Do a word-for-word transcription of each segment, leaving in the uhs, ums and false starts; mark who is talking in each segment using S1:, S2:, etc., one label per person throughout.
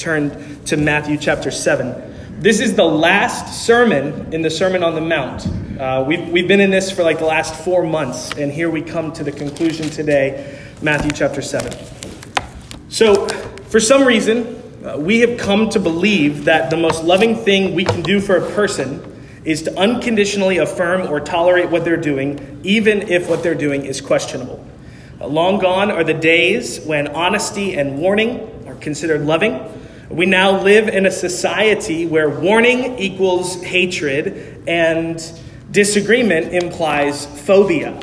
S1: turn to Matthew chapter seven. This is the last sermon in the Sermon on the Mount. Uh, we've, we've been in this for like the last four months, and here we come to the conclusion today, Matthew chapter seven. So, for some reason, uh, we have come to believe that the most loving thing we can do for a person is to unconditionally affirm or tolerate what they're doing, even if what they're doing is questionable. Uh, long gone are the days when honesty and warning are considered loving. We now live in a society where warning equals hatred and disagreement implies phobia.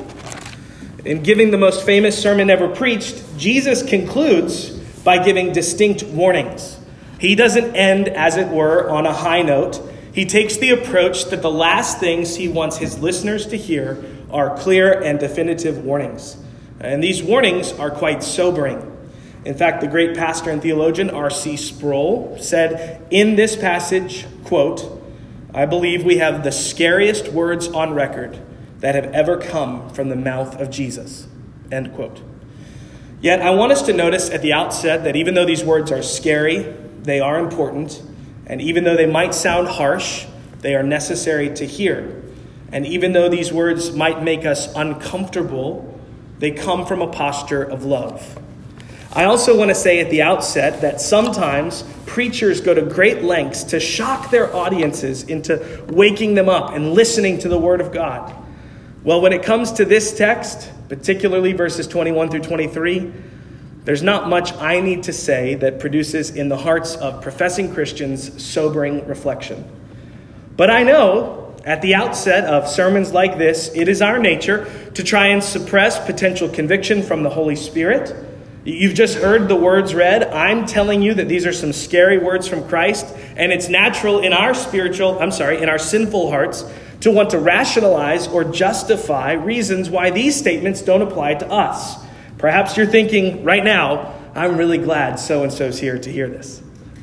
S1: In giving the most famous sermon ever preached, Jesus concludes by giving distinct warnings. He doesn't end, as it were, on a high note. He takes the approach that the last things he wants his listeners to hear are clear and definitive warnings. And these warnings are quite sobering. In fact, the great pastor and theologian R C Sproul said in this passage, quote, "I believe we have the scariest words on record that have ever come from the mouth of Jesus," end quote. Yet I want us to notice at the outset that even though these words are scary, they are important. And even though they might sound harsh, they are necessary to hear. And even though these words might make us uncomfortable, they come from a posture of love. I also want to say at the outset that sometimes preachers go to great lengths to shock their audiences into waking them up and listening to the Word of God. Well, when it comes to this text, particularly verses twenty-one through twenty-three, there's not much I need to say that produces in the hearts of professing Christians sobering reflection. But I know at the outset of sermons like this, it is our nature to try and suppress potential conviction from the Holy Spirit. You've just heard the words read. I'm telling you that these are some scary words from Christ, and it's natural in our spiritual, I'm sorry, in our sinful hearts to want to rationalize or justify reasons why these statements don't apply to us. Perhaps you're thinking right now, I'm really glad so-and-so's here to hear this.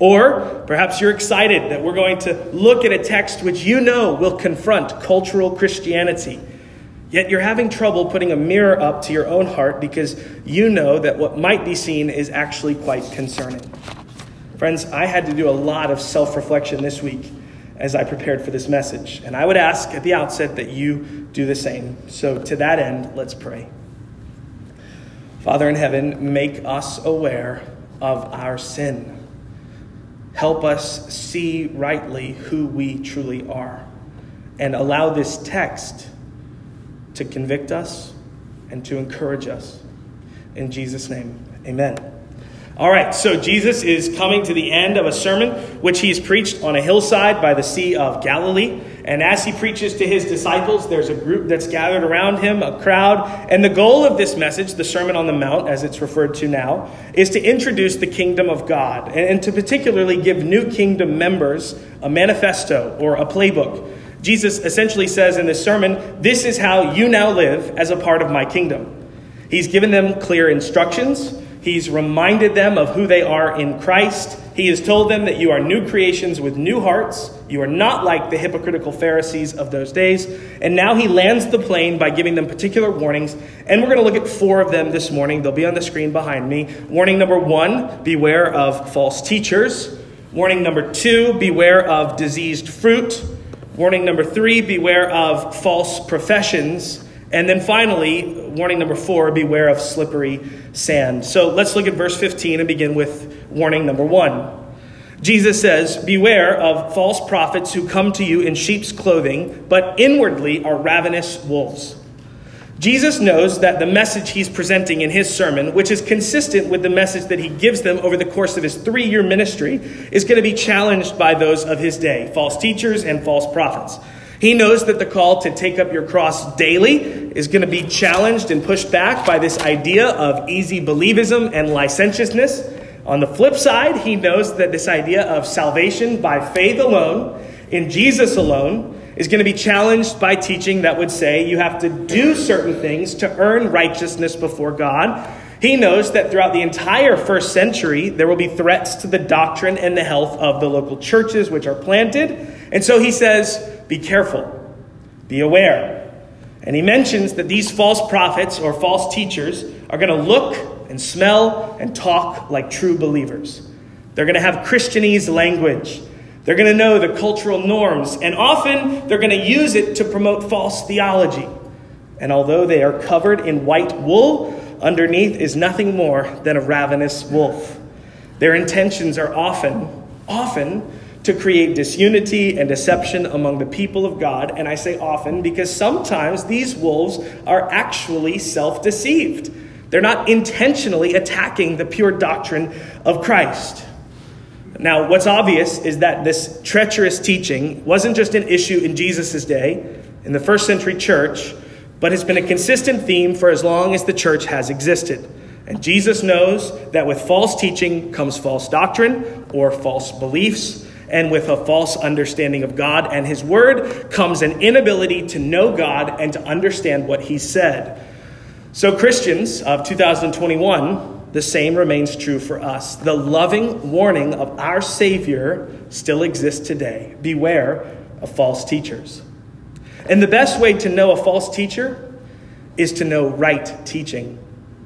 S1: Or perhaps you're excited that we're going to look at a text which you know will confront cultural Christianity. Yet you're having trouble putting a mirror up to your own heart because you know that what might be seen is actually quite concerning. Friends, I had to do a lot of self-reflection this week as I prepared for this message. And I would ask at the outset that you do the same. So to that end, let's pray. Father in heaven, make us aware of our sin. Help us see rightly who we truly are. And allow this text to convict us and to encourage us. In Jesus' name, amen. All right, so Jesus is coming to the end of a sermon which he's preached on a hillside by the Sea of Galilee. And as he preaches to his disciples, there's a group that's gathered around him, a crowd. And the goal of this message, the Sermon on the Mount, as it's referred to now, is to introduce the kingdom of God and to particularly give new kingdom members a manifesto or a playbook. Jesus essentially says in this sermon, this is how you now live as a part of my kingdom. He's given them clear instructions. He's reminded them of who they are in Christ. He has told them that you are new creations with new hearts. You are not like the hypocritical Pharisees of those days. And now he lands the plane by giving them particular warnings. And we're going to look at four of them this morning. They'll be on the screen behind me. Warning number one, beware of false teachers. Warning number two, beware of diseased fruit. Warning number three, beware of false professions. And then finally, warning number four, beware of slippery sand. So let's look at verse fifteen and begin with warning number one. Jesus says, beware of false prophets who come to you in sheep's clothing, but inwardly are ravenous wolves. Jesus knows that the message he's presenting in his sermon, which is consistent with the message that he gives them over the course of his three-year ministry, is going to be challenged by those of his day, false teachers and false prophets. He knows that the call to take up your cross daily is going to be challenged and pushed back by this idea of easy believism and licentiousness. On the flip side, he knows that this idea of salvation by faith alone, in Jesus alone, is going to be challenged by teaching that would say you have to do certain things to earn righteousness before God. He knows that throughout the entire first century, there will be threats to the doctrine and the health of the local churches which are planted. And so he says, be careful, be aware. And he mentions that these false prophets or false teachers are going to look and smell and talk like true believers. They're going to have Christianese language. They're going to know the cultural norms, and often they're going to use it to promote false theology. And although they are covered in white wool, underneath is nothing more than a ravenous wolf. Their intentions are often, often to create disunity and deception among the people of God. And I say often because sometimes these wolves are actually self-deceived. They're not intentionally attacking the pure doctrine of Christ. Now, what's obvious is that this treacherous teaching wasn't just an issue in Jesus' day, in the first century church, but has been a consistent theme for as long as the church has existed. And Jesus knows that with false teaching comes false doctrine or false beliefs, and with a false understanding of God and his word comes an inability to know God and to understand what he said. So Christians of two thousand twenty-one, the same remains true for us. The loving warning of our Savior still exists today. Beware of false teachers. And the best way to know a false teacher is to know right teaching.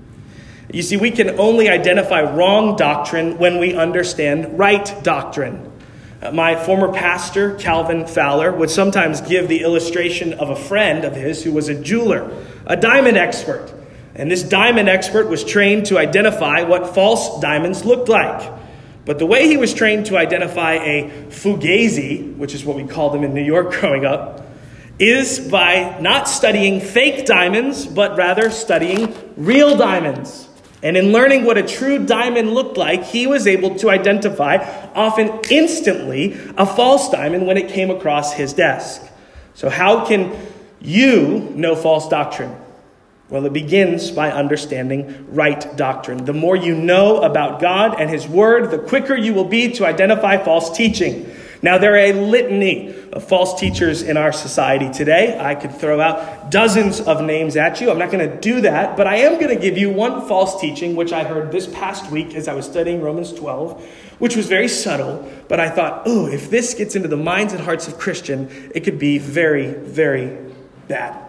S1: You see, we can only identify wrong doctrine when we understand right doctrine. Uh, my former pastor, Calvin Fowler, would sometimes give the illustration of a friend of his who was a jeweler, a diamond expert. And this diamond expert was trained to identify what false diamonds looked like. But the way he was trained to identify a fugazi, which is what we called them in New York growing up, is by not studying fake diamonds, but rather studying real diamonds. And in learning what a true diamond looked like, he was able to identify, often instantly, a false diamond when it came across his desk. So how can you know false doctrine? Well, it begins by understanding right doctrine. The more you know about God and his word, the quicker you will be to identify false teaching. Now, there are a litany of false teachers in our society today. I could throw out dozens of names at you. I'm not going to do that, but I am going to give you one false teaching, which I heard this past week as I was studying Romans twelve, which was very subtle, but I thought, oh, if this gets into the minds and hearts of Christians, it could be very, very bad.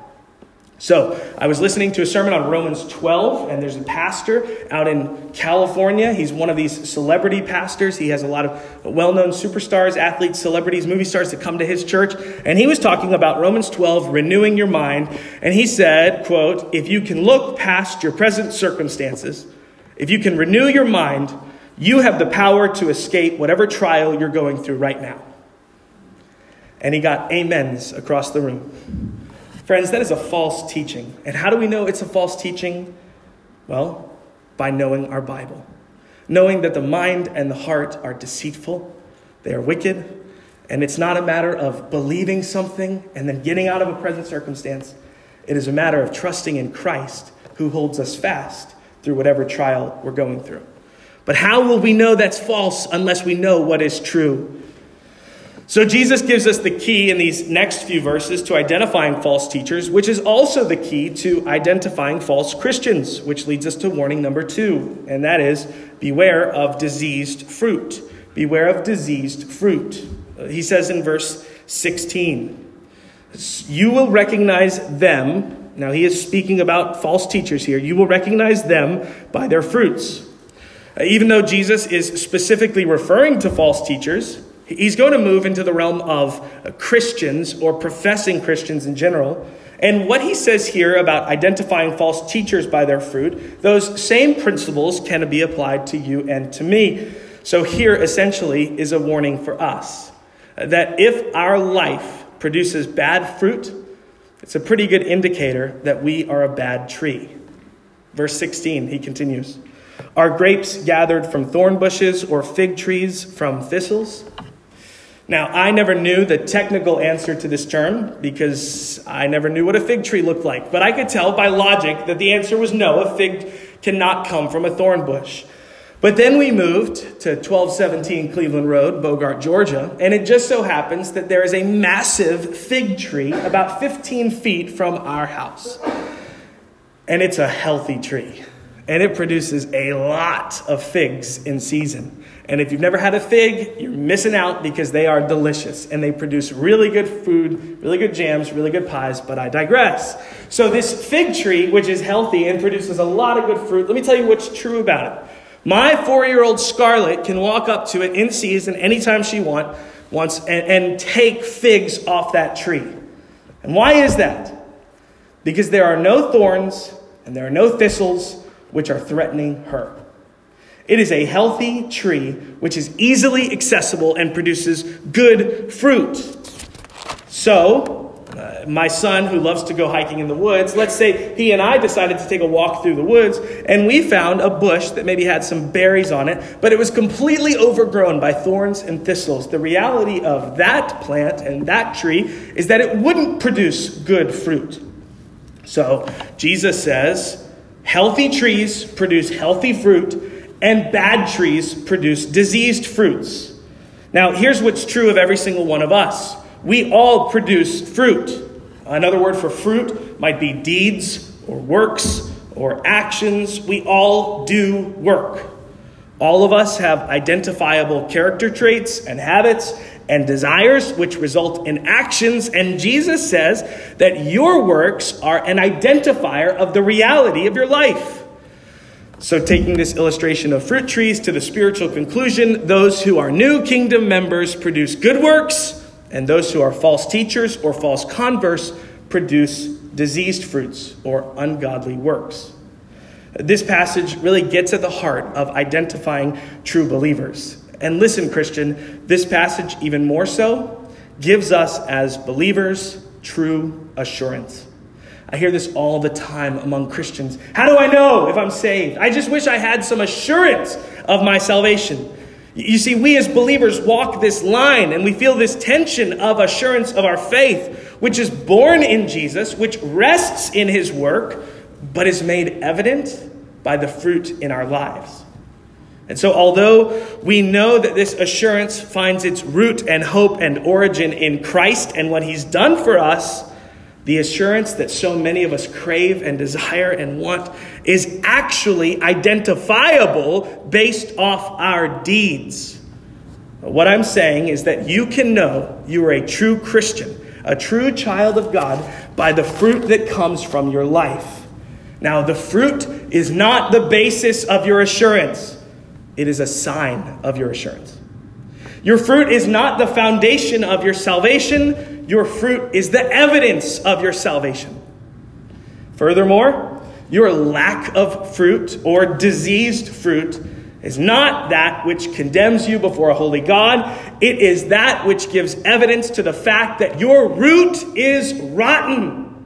S1: So I was listening to a sermon on Romans twelve, and there's a pastor out in California. He's one of these celebrity pastors. He has a lot of well-known superstars, athletes, celebrities, movie stars that come to his church. And he was talking about Romans twelve, renewing your mind. And he said, quote, if you can look past your present circumstances, if you can renew your mind, you have the power to escape whatever trial you're going through right now. And he got amens across the room. Friends, that is a false teaching. And how do we know it's a false teaching? Well, by knowing our Bible. Knowing that the mind and the heart are deceitful, they are wicked, and it's not a matter of believing something and then getting out of a present circumstance. It is a matter of trusting in Christ, who holds us fast through whatever trial we're going through. But how will we know that's false unless we know what is true? So Jesus gives us the key in these next few verses to identifying false teachers, which is also the key to identifying false Christians, which leads us to warning number two, and that is beware of diseased fruit. Beware of diseased fruit. He says in verse sixteen, you will recognize them. Now he is speaking about false teachers here. You will recognize them by their fruits. Even though Jesus is specifically referring to false teachers, he's going to move into the realm of Christians or professing Christians in general. And what he says here about identifying false teachers by their fruit, those same principles can be applied to you and to me. So here essentially is a warning for us that if our life produces bad fruit, it's a pretty good indicator that we are a bad tree. Verse sixteen, he continues, are grapes gathered from thorn bushes or fig trees from thistles? Now, I never knew the technical answer to this term because I never knew what a fig tree looked like. But I could tell by logic that the answer was no, a fig cannot come from a thorn bush. But then we moved to twelve seventeen Cleveland Road, Bogart, Georgia, and it just so happens that there is a massive fig tree about fifteen feet from our house. And it's a healthy tree, and it produces a lot of figs in season. And if you've never had a fig, you're missing out because they are delicious and they produce really good food, really good jams, really good pies, but I digress. So this fig tree, which is healthy and produces a lot of good fruit, let me tell you what's true about it. My four-year-old Scarlett can walk up to it in season anytime she want, wants and, and take figs off that tree. And why is that? Because there are no thorns and there are no thistles which are threatening her. It is a healthy tree which is easily accessible and produces good fruit. So, uh, my son who loves to go hiking in the woods, let's say he and I decided to take a walk through the woods and we found a bush that maybe had some berries on it, but it was completely overgrown by thorns and thistles. The reality of that plant and that tree is that it wouldn't produce good fruit. So, Jesus says, healthy trees produce healthy fruit, and bad trees produce diseased fruits. Now, here's what's true of every single one of us. We all produce fruit. Another word for fruit might be deeds or works or actions. We all do work. All of us have identifiable character traits and habits and desires which result in actions. And Jesus says that your works are an identifier of the reality of your life. So taking this illustration of fruit trees to the spiritual conclusion, those who are new kingdom members produce good works, and those who are false teachers or false converts produce diseased fruits or ungodly works. This passage really gets at the heart of identifying true believers. And listen, Christian, this passage even more so gives us as believers true assurance. I hear this all the time among Christians. How do I know if I'm saved? I just wish I had some assurance of my salvation. You see, we as believers walk this line and we feel this tension of assurance of our faith, which is born in Jesus, which rests in his work, but is made evident by the fruit in our lives. And so although we know that this assurance finds its root and hope and origin in Christ and what he's done for us, the assurance that so many of us crave and desire and want is actually identifiable based off our deeds. What I'm saying is that you can know you are a true Christian, a true child of God, by the fruit that comes from your life. Now, the fruit is not the basis of your assurance. It is a sign of your assurance. Your fruit is not the foundation of your salvation. Your fruit is the evidence of your salvation. Furthermore, your lack of fruit or diseased fruit is not that which condemns you before a holy God. It is that which gives evidence to the fact that your root is rotten.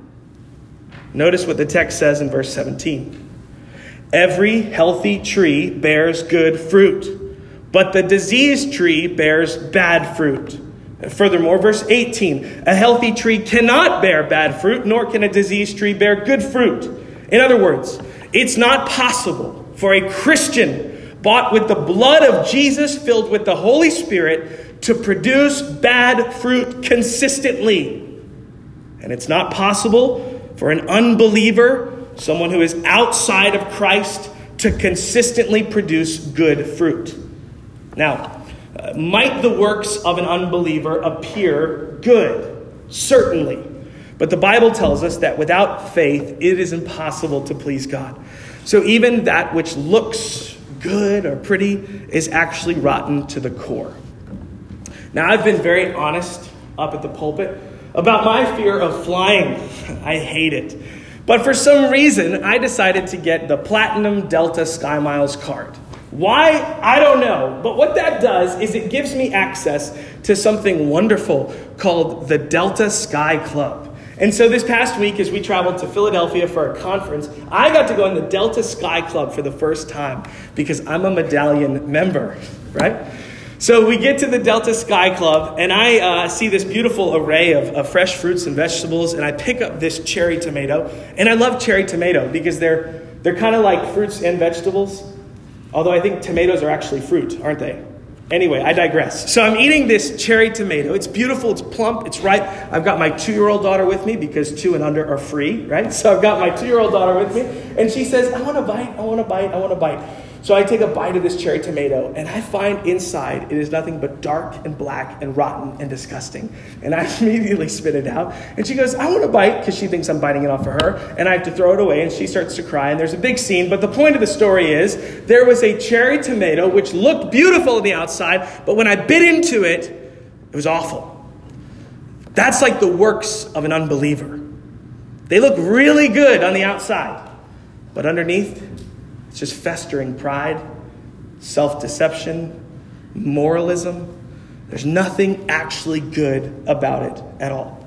S1: Notice what the text says in verse seventeen. Every healthy tree bears good fruit, but the diseased tree bears bad fruit. Furthermore, verse eighteen, a healthy tree cannot bear bad fruit, nor can a diseased tree bear good fruit. In other words, it's not possible for a Christian bought with the blood of Jesus, filled with the Holy Spirit, to produce bad fruit consistently. And it's not possible for an unbeliever, someone who is outside of Christ, to consistently produce good fruit. Now, uh, might the works of an unbeliever appear good? Certainly. But the Bible tells us that without faith, it is impossible to please God. So even that which looks good or pretty is actually rotten to the core. Now, I've been very honest up at the pulpit about my fear of flying. I hate it. But for some reason, I decided to get the Platinum Delta SkyMiles card. Why? I don't know. But what that does is it gives me access to something wonderful called the Delta Sky Club. And so this past week, as we traveled to Philadelphia for a conference, I got to go in the Delta Sky Club for the first time because I'm a medallion member, right? So we get to the Delta Sky Club, and I uh, see this beautiful array of, of fresh fruits and vegetables, and I pick up this cherry tomato. And I love cherry tomato because they're they're kind of like fruits and vegetables, although I think tomatoes are actually fruit, aren't they? Anyway, I digress. So I'm eating this cherry tomato. It's beautiful, it's plump, it's ripe. I've got my two-year-old daughter with me because two and under are free, right? So I've got my two-year-old daughter with me, and she says, I want to bite, I want to bite, I want to bite. So I take a bite of this cherry tomato, and I find inside it is nothing but dark and black and rotten and disgusting. And I immediately spit it out. And she goes, I want a bite, because she thinks I'm biting it off for her. And I have to throw it away, and she starts to cry. And there's a big scene. But the point of the story is, there was a cherry tomato which looked beautiful on the outside, but when I bit into it, it was awful. That's like the works of an unbeliever. They look really good on the outside, but underneath, it's just festering pride, self-deception, moralism. There's nothing actually good about it at all.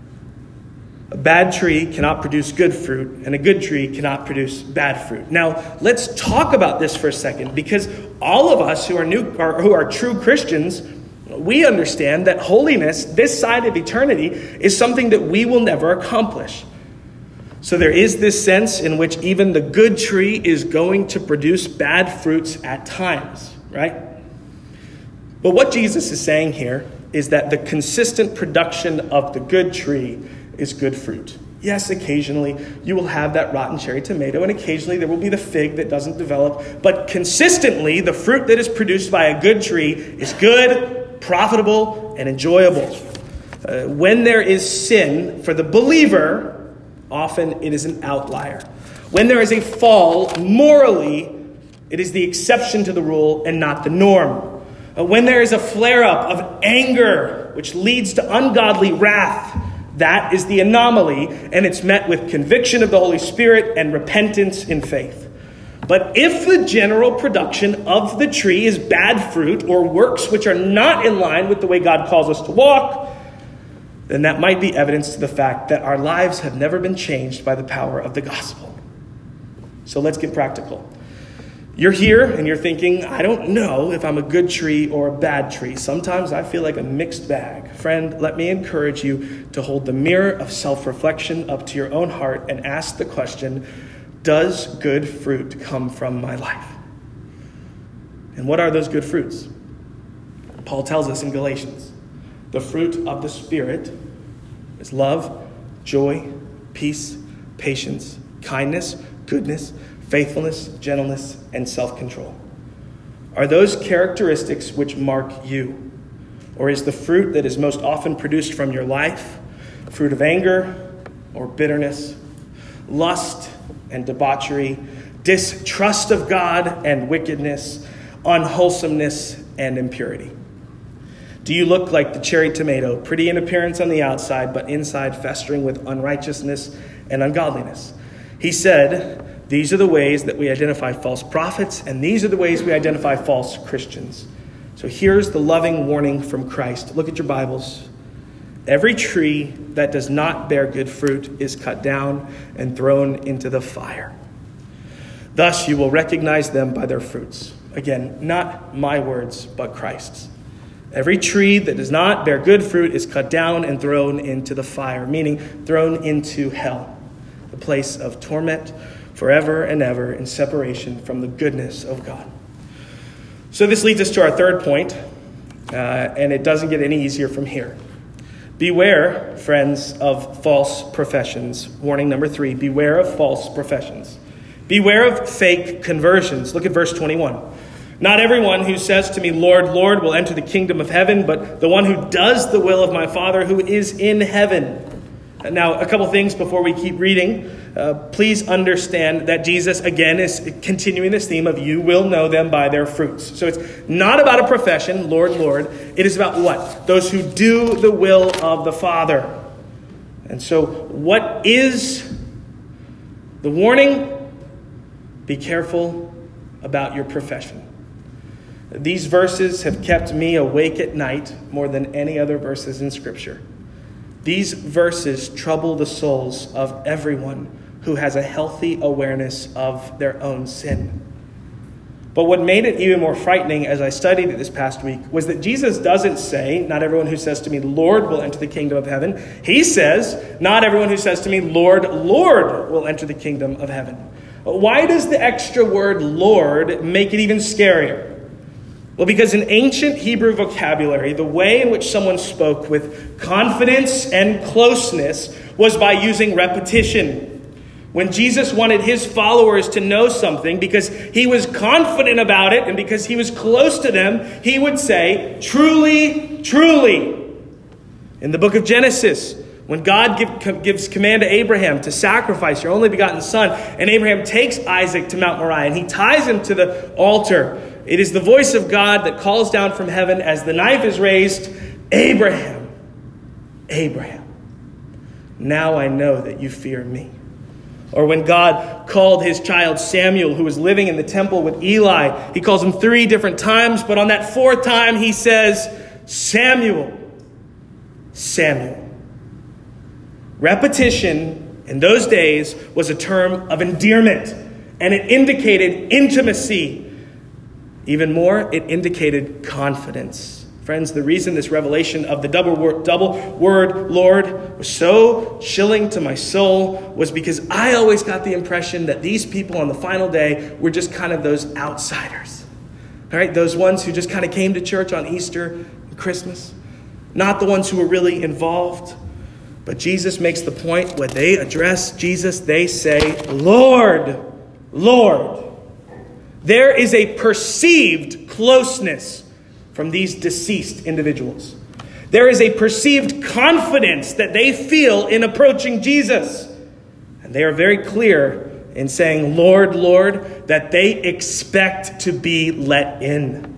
S1: A bad tree cannot produce good fruit, and a good tree cannot produce bad fruit. Now, let's talk about this for a second, because all of us who are new, or who are true Christians, we understand that holiness, this side of eternity, is something that we will never accomplish. So there is this sense in which even the good tree is going to produce bad fruits at times, right? But what Jesus is saying here is that the consistent production of the good tree is good fruit. Yes, occasionally you will have that rotten cherry tomato, and occasionally there will be the fig that doesn't develop. But consistently, the fruit that is produced by a good tree is good, profitable, and enjoyable. Uh, when there is sin for the believer, often it is an outlier. When there is a fall, morally, it is the exception to the rule and not the norm. Uh, when there is a flare-up of anger, which leads to ungodly wrath, that is the anomaly, and it's met with conviction of the Holy Spirit and repentance in faith. But if the general production of the tree is bad fruit or works which are not in line with the way God calls us to walk, then that might be evidence to the fact that our lives have never been changed by the power of the gospel. So let's get practical. You're here and you're thinking, I don't know if I'm a good tree or a bad tree. Sometimes I feel like a mixed bag. Friend, let me encourage you to hold the mirror of self-reflection up to your own heart and ask the question, does good fruit come from my life? And what are those good fruits? Paul tells us in Galatians. The fruit of the Spirit is love, joy, peace, patience, kindness, goodness, faithfulness, gentleness, and self-control. Are those characteristics which mark you? Or is the fruit that is most often produced from your life fruit of anger or bitterness, lust and debauchery, distrust of God and wickedness, unwholesomeness and impurity? Do you look like the cherry tomato, pretty in appearance on the outside, but inside festering with unrighteousness and ungodliness? He said, these are the ways that we identify false prophets, and these are the ways we identify false Christians. So here's the loving warning from Christ. Look at your Bibles. Every tree that does not bear good fruit is cut down and thrown into the fire. Thus you will recognize them by their fruits. Again, not my words, but Christ's. Every tree that does not bear good fruit is cut down and thrown into the fire, meaning thrown into hell, the place of torment forever and ever in separation from the goodness of God. So this leads us to our third point, uh, and it doesn't get any easier from here. Beware, friends, of false professions. Warning number three, beware of false professions. Beware of fake conversions. Look at verse twenty-one. Not everyone who says to me, Lord, Lord, will enter the kingdom of heaven, but the one who does the will of my Father who is in heaven. Now, a couple things before we keep reading. Uh, please understand that Jesus, again, is continuing this theme of you will know them by their fruits. So it's not about a profession, Lord, Lord. It is about what? Those who do the will of the Father. And so what is the warning? Be careful about your profession. These verses have kept me awake at night more than any other verses in Scripture. These verses trouble the souls of everyone who has a healthy awareness of their own sin. But what made it even more frightening as I studied it this past week was that Jesus doesn't say, not everyone who says to me, Lord, will enter the kingdom of heaven. He says, not everyone who says to me, Lord, Lord, will enter the kingdom of heaven. Why does the extra word Lord make it even scarier? Well, because in ancient Hebrew vocabulary, the way in which someone spoke with confidence and closeness was by using repetition. When Jesus wanted his followers to know something because he was confident about it and because he was close to them, he would say, truly, truly. In the book of Genesis, when God give, gives command to Abraham to sacrifice your only begotten son, and Abraham takes Isaac to Mount Moriah and he ties him to the altar, it is the voice of God that calls down from heaven as the knife is raised, Abraham, Abraham, now I know that you fear me. Or when God called his child Samuel, who was living in the temple with Eli, he calls him three different times, but on that fourth time he says, Samuel, Samuel. Repetition in those days was a term of endearment, and it indicated intimacy. Even more, it indicated confidence. Friends, the reason this revelation of the double word, double word Lord was so chilling to my soul was because I always got the impression that these people on the final day were just kind of those outsiders. All right, those ones who just kind of came to church on Easter and Christmas. Not the ones who were really involved. But Jesus makes the point when they address Jesus, they say, Lord, Lord. There is a perceived closeness from these deceased individuals. There is a perceived confidence that they feel in approaching Jesus. And they are very clear in saying, Lord, Lord, that they expect to be let in.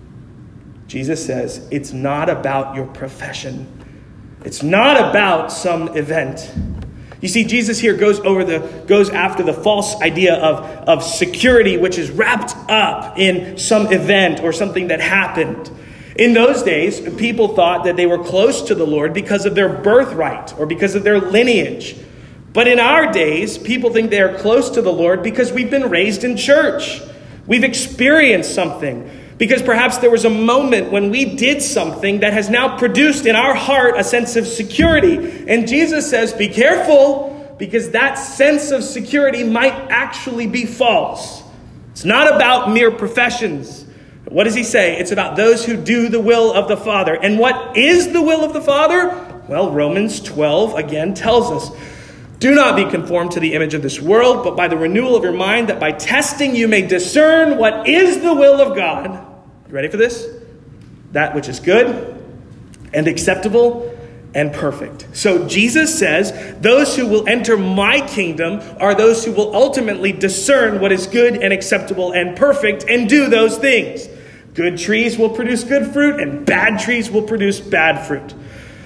S1: Jesus says, it's not about your profession. It's not about some event. You see, Jesus here goes over the goes after the false idea of, of security, which is wrapped up in some event or something that happened. In those days, people thought that they were close to the Lord because of their birthright or because of their lineage. But in our days, people think they are close to the Lord because we've been raised in church. We've experienced something. Because perhaps there was a moment when we did something that has now produced in our heart a sense of security. And Jesus says, be careful, because that sense of security might actually be false. It's not about mere professions. What does he say? It's about those who do the will of the Father. And what is the will of the Father? Well, Romans twelve again tells us, do not be conformed to the image of this world, but by the renewal of your mind, that by testing you may discern what is the will of God. You ready for this? That which is good and acceptable and perfect. So Jesus says, those who will enter my kingdom are those who will ultimately discern what is good and acceptable and perfect and do those things. Good trees will produce good fruit and bad trees will produce bad fruit.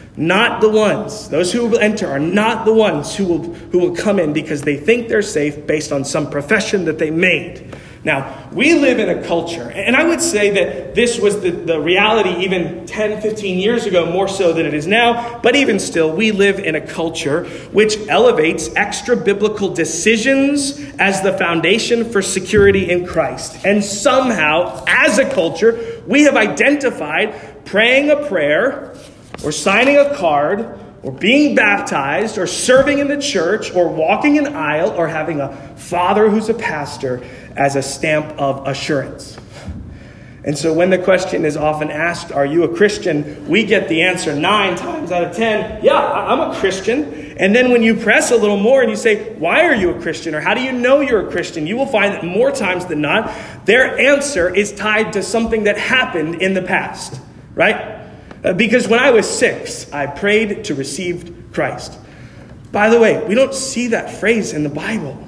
S1: Not the ones, those who will enter are not the ones who will, who will come in because they think they're safe based on some profession that they made. Now, we live in a culture, and I would say that this was the, the reality even ten, fifteen years ago, more so than it is now. But even still, we live in a culture which elevates extra-biblical decisions as the foundation for security in Christ. And somehow, as a culture, we have identified praying a prayer, or signing a card, or being baptized, or serving in the church, or walking an aisle, or having a father who's a pastor as a stamp of assurance. And so when the question is often asked, are you a Christian? We get the answer nine times out of ten, yeah, I'm a Christian. And then when you press a little more and you say, why are you a Christian? Or how do you know you're a Christian? You will find that more times than not, their answer is tied to something that happened in the past, right? Because when I was six, I prayed to receive Christ. By the way, we don't see that phrase in the Bible.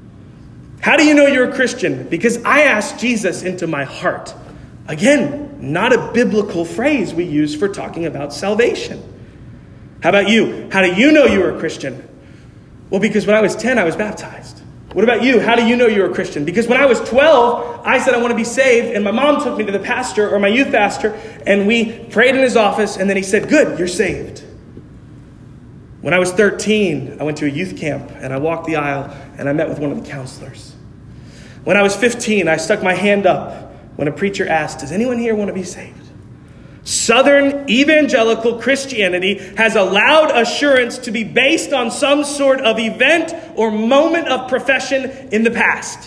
S1: How do you know you're a Christian? Because I asked Jesus into my heart. Again, not a biblical phrase we use for talking about salvation. How about you? How do you know you're a Christian? Well, because when I was ten, I was baptized. What about you? How do you know you're a Christian? Because when I was twelve, I said I want to be saved, and my mom took me to the pastor or my youth pastor, and we prayed in his office, and then he said, good, you're saved. When I was thirteen, I went to a youth camp, and I walked the aisle, and I met with one of the counselors. When I was fifteen, I stuck my hand up when a preacher asked, does anyone here want to be saved? Southern evangelical Christianity has allowed assurance to be based on some sort of event or moment of profession in the past.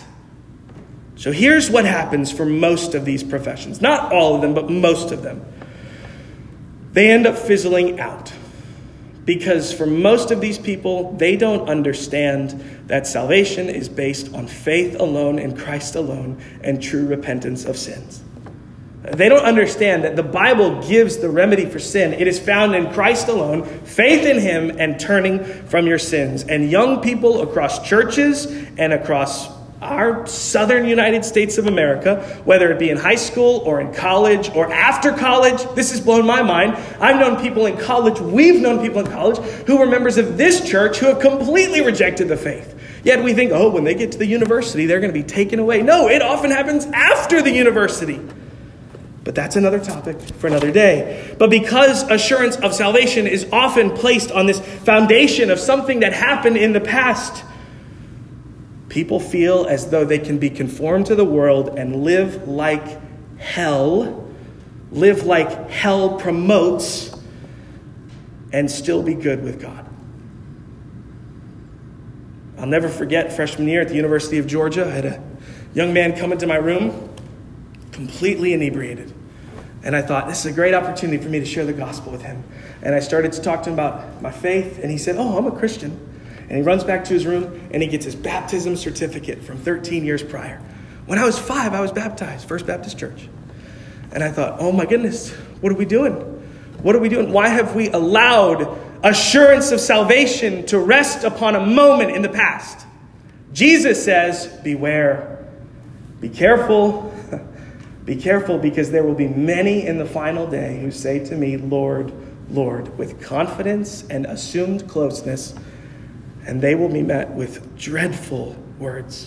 S1: So here's what happens for most of these professions. Not all of them, but most of them. They end up fizzling out. Because for most of these people, they don't understand that salvation is based on faith alone in Christ alone and true repentance of sins. They don't understand that the Bible gives the remedy for sin. It is found in Christ alone, faith in him, and turning from your sins. And young people across churches and across our southern United States of America, whether it be in high school or in college or after college, this has blown my mind. I've known people in college, we've known people in college who were members of this church who have completely rejected the faith. Yet we think, oh, when they get to the university, they're going to be taken away. No, it often happens after the university. But that's another topic for another day. But because assurance of salvation is often placed on this foundation of something that happened in the past, people feel as though they can be conformed to the world and live like hell, live like hell promotes, and still be good with God. I'll never forget freshman year at the University of Georgia. I had a young man come into my room completely inebriated. And I thought, this is a great opportunity for me to share the gospel with him. And I started to talk to him about my faith. And he said, oh, I'm a Christian. And he runs back to his room and he gets his baptism certificate from thirteen years prior. When I was five, I was baptized, First Baptist Church. And I thought, oh my goodness, what are we doing? What are we doing? Why have we allowed assurance of salvation to rest upon a moment in the past? Jesus says, beware, be careful. Be careful, because there will be many in the final day who say to me, Lord, Lord, with confidence and assumed closeness, and they will be met with dreadful words.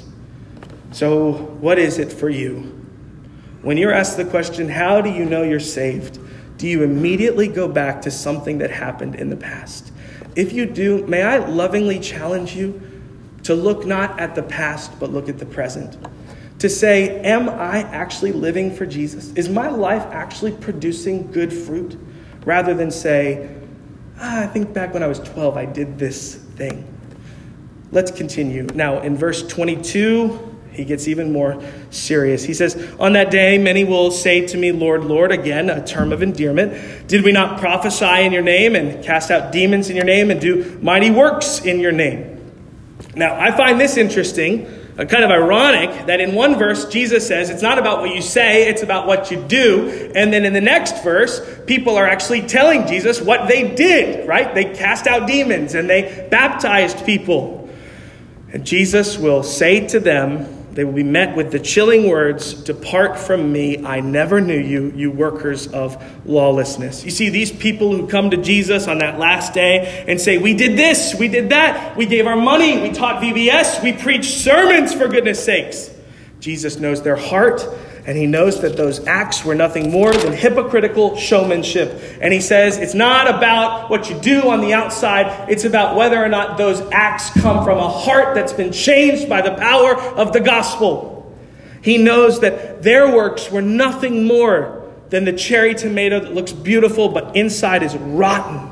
S1: So what is it for you? When you're asked the question, how do you know you're saved? Do you immediately go back to something that happened in the past? If you do, may I lovingly challenge you to look not at the past, but look at the present. To say, am I actually living for Jesus? Is my life actually producing good fruit? Rather than say, ah, I think back when I was twelve, I did this thing. Let's continue. Now, in verse twenty-two, he gets even more serious. He says, on that day, many will say to me, Lord, Lord, again, a term of endearment. Did we not prophesy in your name and cast out demons in your name and do mighty works in your name? Now, I find this interesting. Uh, kind of ironic that in one verse, Jesus says, it's not about what you say, it's about what you do. And then in the next verse, people are actually telling Jesus what they did, right? They cast out demons and they baptized people. And Jesus will say to them, they will be met with the chilling words, depart from me, I never knew you, you workers of lawlessness. You see, these people who come to Jesus on that last day and say, we did this, we did that, we gave our money, we taught V B S, we preached sermons for goodness sakes. Jesus knows their heart, and he knows that those acts were nothing more than hypocritical showmanship. And he says, it's not about what you do on the outside. It's about whether or not those acts come from a heart that's been changed by the power of the gospel. He knows that their works were nothing more than the cherry tomato that looks beautiful, but inside is rotten.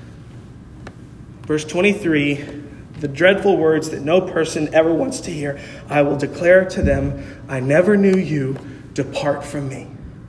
S1: Verse twenty-three, the dreadful words that no person ever wants to hear. I will declare to them, I never knew you. Depart from me.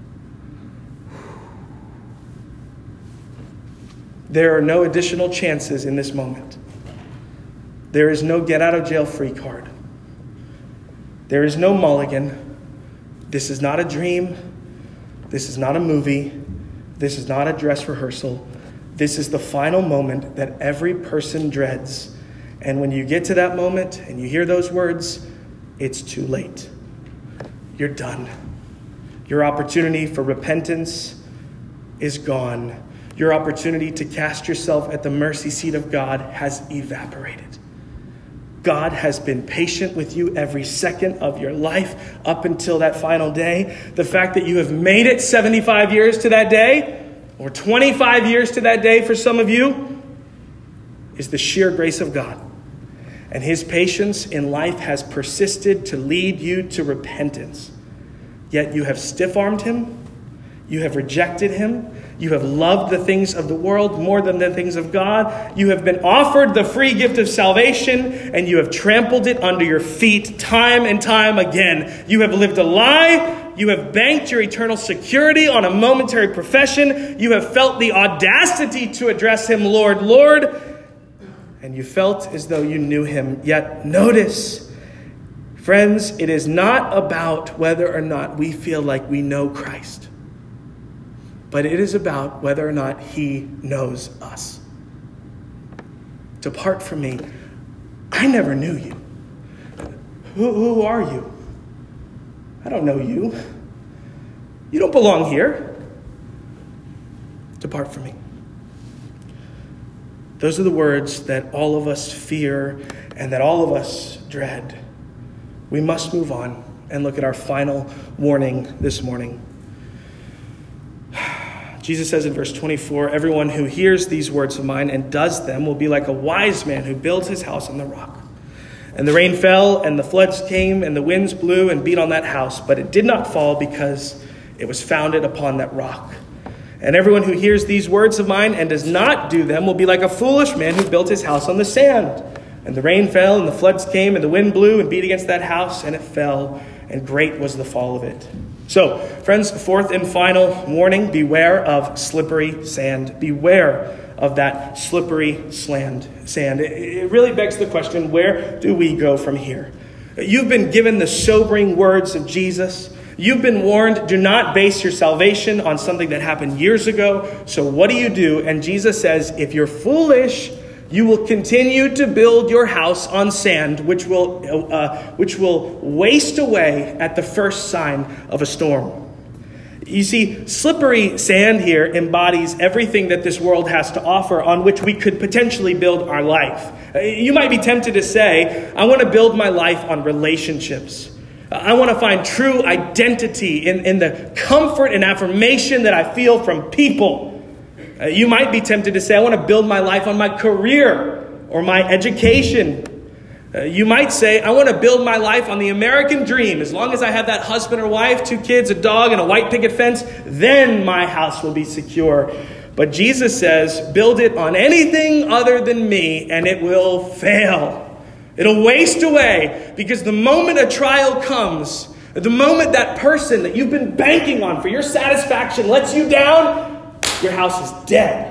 S1: There are no additional chances in this moment. There is no get out of jail free card. There is no mulligan. This is not a dream. This is not a movie. This is not a dress rehearsal. This is the final moment that every person dreads. And when you get to that moment and you hear those words, it's too late. You're done. Your opportunity for repentance is gone. Your opportunity to cast yourself at the mercy seat of God has evaporated. God has been patient with you every second of your life up until that final day. The fact that you have made it seventy-five years to that day, or twenty-five years to that day for some of you, is the sheer grace of God. And his patience in life has persisted to lead you to repentance. Yet you have stiff-armed him. You have rejected him. You have loved the things of the world more than the things of God. You have been offered the free gift of salvation, and you have trampled it under your feet time and time again. You have lived a lie You have banked your eternal security on a momentary profession. You have felt the audacity to address him, Lord, Lord. And you felt as though you knew him. Yet notice, friends, it is not about whether or not we feel like we know Christ, but it is about whether or not he knows us. Depart from me. I never knew you. Who, who are you? I don't know you. You don't belong here. Depart from me. Those are the words that all of us fear and that all of us dread. We must move on and look at our final warning this morning. Jesus says in verse twenty-four, everyone who hears these words of mine and does them will be like a wise man who builds his house on the rock. And the rain fell, and the floods came, and the winds blew and beat on that house, but it did not fall because it was founded upon that rock. And everyone who hears these words of mine and does not do them will be like a foolish man who built his house on the sand. And the rain fell, and the floods came, and the wind blew and beat against that house, and it fell, and great was the fall of it. So, friends, fourth and final warning, beware of slippery sand. Beware of that slippery sand. Sand. It really begs the question, where do we go from here? You've been given the sobering words of Jesus. You've been warned, do not base your salvation on something that happened years ago. So what do you do? And Jesus says, if you're foolish, you will continue to build your house on sand, which will uh, which will waste away at the first sign of a storm. You see, slippery sand here embodies everything that this world has to offer on which we could potentially build our life. You might be tempted to say, I want to build my life on relationships. I want to find true identity in, in the comfort and affirmation that I feel from people. Uh, you might be tempted to say, I want to build my life on my career or my education. Uh, you might say, I want to build my life on the American dream. As long as I have that husband or wife, two kids, a dog, and a white picket fence, then my house will be secure. But Jesus says, build it on anything other than me, and it will fail. It'll waste away, because the moment a trial comes, the moment that person that you've been banking on for your satisfaction lets you down, your house is dead.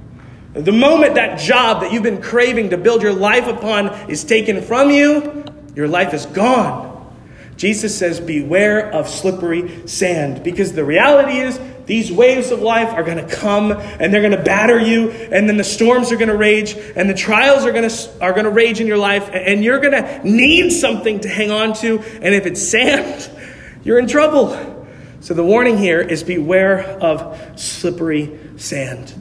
S1: The moment that job that you've been craving to build your life upon is taken from you, your life is gone. Jesus says, beware of slippery sand, because the reality is these waves of life are going to come and they're going to batter you, and then the storms are going to rage and the trials are going to are going to rage in your life, and you're going to need something to hang on to. And if it's sand, you're in trouble. So the warning here is beware of slippery sand.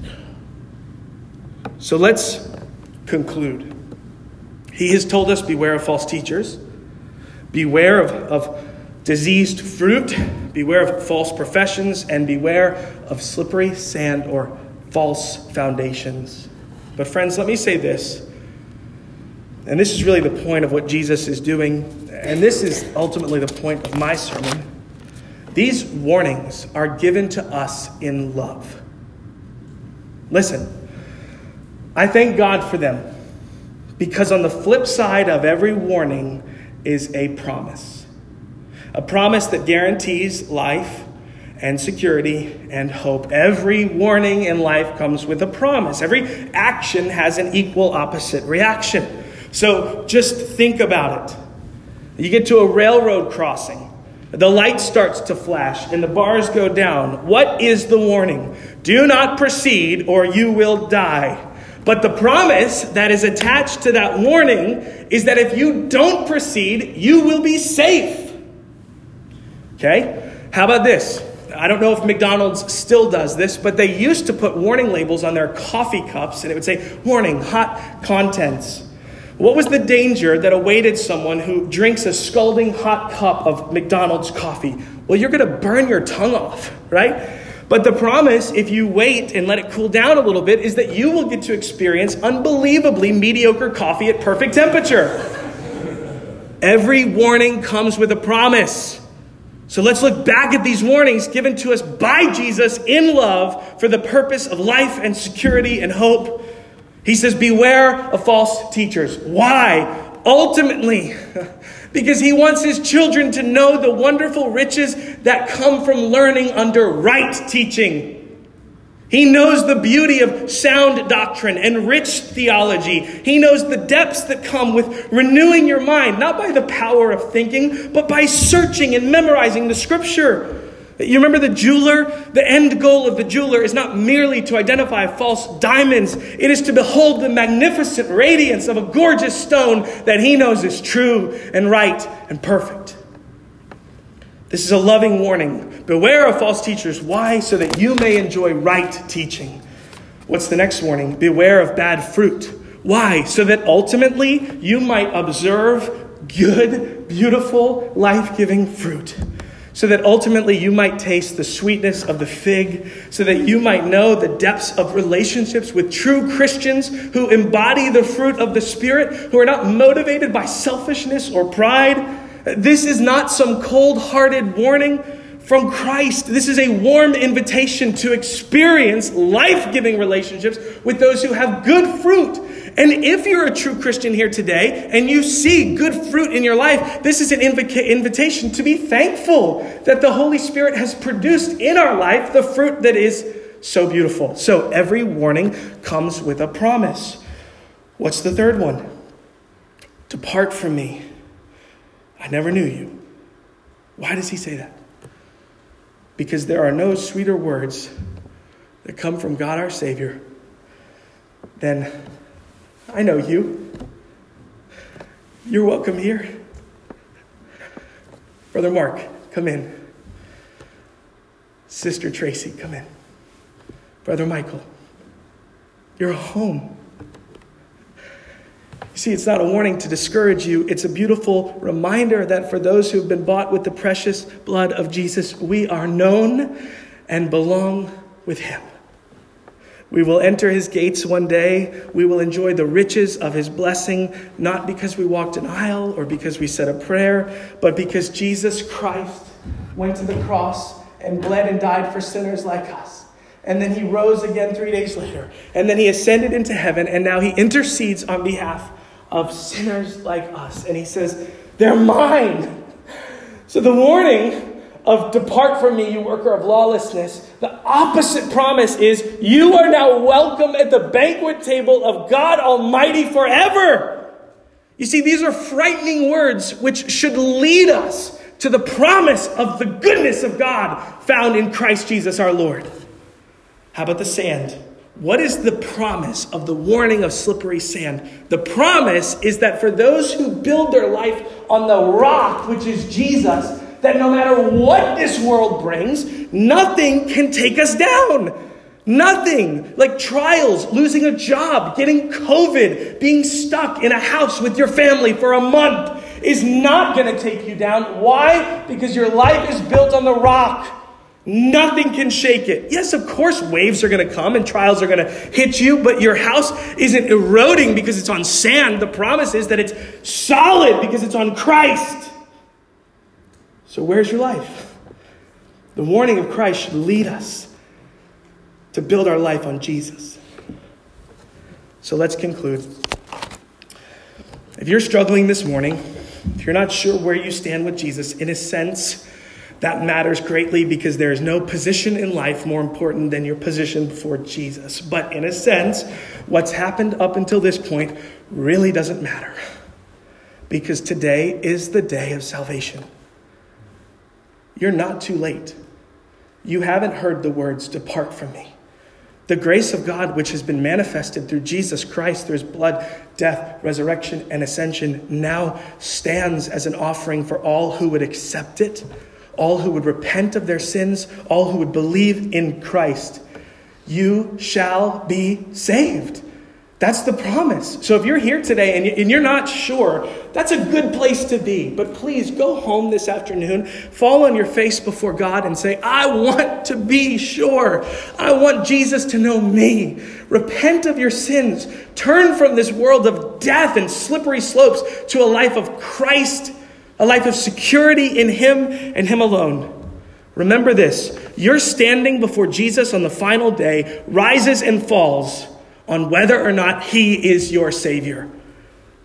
S1: So let's conclude. He has told us, beware of false teachers. Beware of, of diseased fruit. Beware of false professions. And beware of slippery sand or false foundations. But friends, let me say this. And this is really the point of what Jesus is doing. And this is ultimately the point of my sermon. These warnings are given to us in love. Listen, I thank God for them, because on the flip side of every warning is a promise. A promise that guarantees life and security and hope. Every warning in life comes with a promise. Every action has an equal opposite reaction. So just think about it. You get to a railroad crossing. The light starts to flash and the bars go down. What is the warning? Do not proceed or you will die. But the promise that is attached to that warning is that if you don't proceed, you will be safe. Okay? How about this? I don't know if McDonald's still does this, but they used to put warning labels on their coffee cups, and it would say, warning, hot contents. What was the danger that awaited someone who drinks a scalding hot cup of McDonald's coffee? Well, you're going to burn your tongue off, right? But the promise, if you wait and let it cool down a little bit, is that you will get to experience unbelievably mediocre coffee at perfect temperature. Every warning comes with a promise. So let's look back at these warnings given to us by Jesus in love for the purpose of life and security and hope. He says, beware of false teachers. Why? Ultimately, Because he wants his children to know the wonderful riches that come from learning under right teaching. He knows the beauty of sound doctrine and rich theology. He knows the depths that come with renewing your mind, not by the power of thinking, but by searching and memorizing the scripture. You remember the jeweler? The end goal of the jeweler is not merely to identify false diamonds. It is to behold the magnificent radiance of a gorgeous stone that he knows is true and right and perfect. This is a loving warning. Beware of false teachers. Why? So that you may enjoy right teaching. What's the next warning? Beware of bad fruit. Why? So that ultimately you might observe good, beautiful, life-giving fruit. So that ultimately you might taste the sweetness of the fig, so that you might know the depths of relationships with true Christians who embody the fruit of the Spirit, who are not motivated by selfishness or pride. This is not some cold-hearted warning from Christ. This is a warm invitation to experience life-giving relationships with those who have good fruit. And if you're a true Christian here today and you see good fruit in your life, this is an inv- invitation to be thankful that the Holy Spirit has produced in our life the fruit that is so beautiful. So every warning comes with a promise. What's the third one? Depart from me. I never knew you. Why does he say that? Because there are no sweeter words that come from God our Savior than, I know you. You're welcome here. Brother Mark, come in. Sister Tracy, come in. Brother Michael, you're home. You see, it's not a warning to discourage you. It's a beautiful reminder that for those who've been bought with the precious blood of Jesus, we are known and belong with him. We will enter his gates one day. We will enjoy the riches of his blessing, not because we walked an aisle or because we said a prayer, but because Jesus Christ went to the cross and bled and died for sinners like us. And then he rose again three days later. And then he ascended into heaven. And now he intercedes on behalf of sinners like us. And he says, they're mine. So the warning of depart from me, you worker of lawlessness, the opposite promise is you are now welcome at the banquet table of God Almighty forever. You see, these are frightening words which should lead us to the promise of the goodness of God found in Christ Jesus our Lord. How about the sand? What is the promise of the warning of slippery sand? The promise is that for those who build their life on the rock, which is Jesus, that no matter what this world brings, nothing can take us down. Nothing. Like trials, losing a job, getting COVID, being stuck in a house with your family for a month is not going to take you down. Why? Because your life is built on the rock. Nothing can shake it. Yes, of course, waves are going to come and trials are going to hit you, but your house isn't eroding because it's on sand. The promise is that it's solid because it's on Christ. So where's your life? The warning of Christ should lead us to build our life on Jesus. So let's conclude. If you're struggling this morning, if you're not sure where you stand with Jesus, in a sense, that matters greatly because there is no position in life more important than your position before Jesus. But in a sense, what's happened up until this point really doesn't matter. Because today is the day of salvation. You're not too late. You haven't heard the words, depart from me. The grace of God, which has been manifested through Jesus Christ, through his blood, death, resurrection, and ascension, now stands as an offering for all who would accept it, all who would repent of their sins, all who would believe in Christ. You shall be saved. That's the promise. So if you're here today and you're not sure, that's a good place to be. But please go home this afternoon, fall on your face before God and say, I want to be sure. I want Jesus to know me. Repent of your sins. Turn from this world of death and slippery slopes to a life of Christ, a life of security in him and him alone. Remember this, your standing before Jesus on the final day rises and falls on whether or not he is your Savior.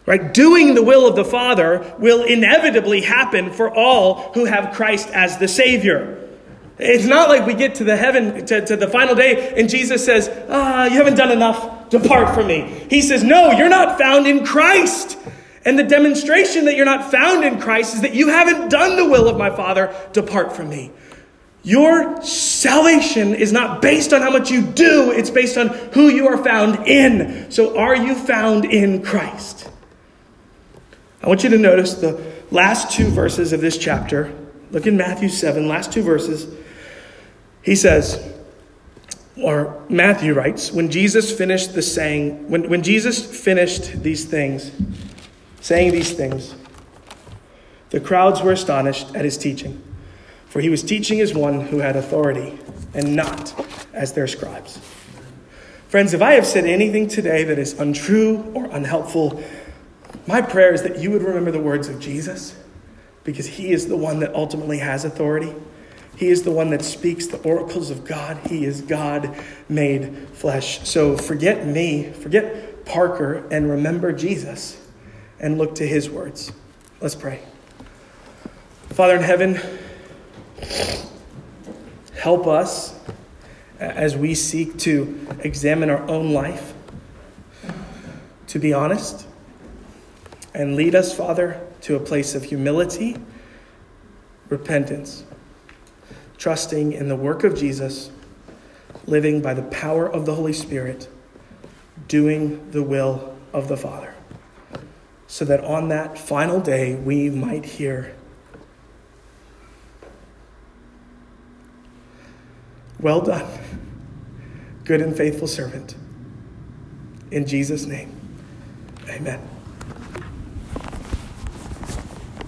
S1: Right? Doing the will of the Father will inevitably happen for all who have Christ as the Savior. It's not like we get to the heaven, to, to the final day, and Jesus says, ah, you haven't done enough, depart from me. He says, no, you're not found in Christ. And the demonstration that you're not found in Christ is that you haven't done the will of my Father, depart from me. Your salvation is not based on how much you do, it's based on who you are found in. So are you found in Christ? I want you to notice the last two verses of this chapter. Look in Matthew seven, last two verses. He says, or Matthew writes, when Jesus finished the saying, when, when Jesus finished these things, saying these things, the crowds were astonished at his teaching, for he was teaching as one who had authority and not as their scribes. Friends, if I have said anything today that is untrue or unhelpful, my prayer is that you would remember the words of Jesus, because he is the one that ultimately has authority. He is the one that speaks the oracles of God. He is God made flesh. So forget me, forget Parker, and remember Jesus and look to his words. Let's pray. Father in heaven, help us as we seek to examine our own life, to be honest, and lead us, Father, to a place of humility, repentance, trusting in the work of Jesus, living by the power of the Holy Spirit, doing the will of the Father, so that on that final day we might hear, well done, good and faithful servant. In Jesus' name, amen.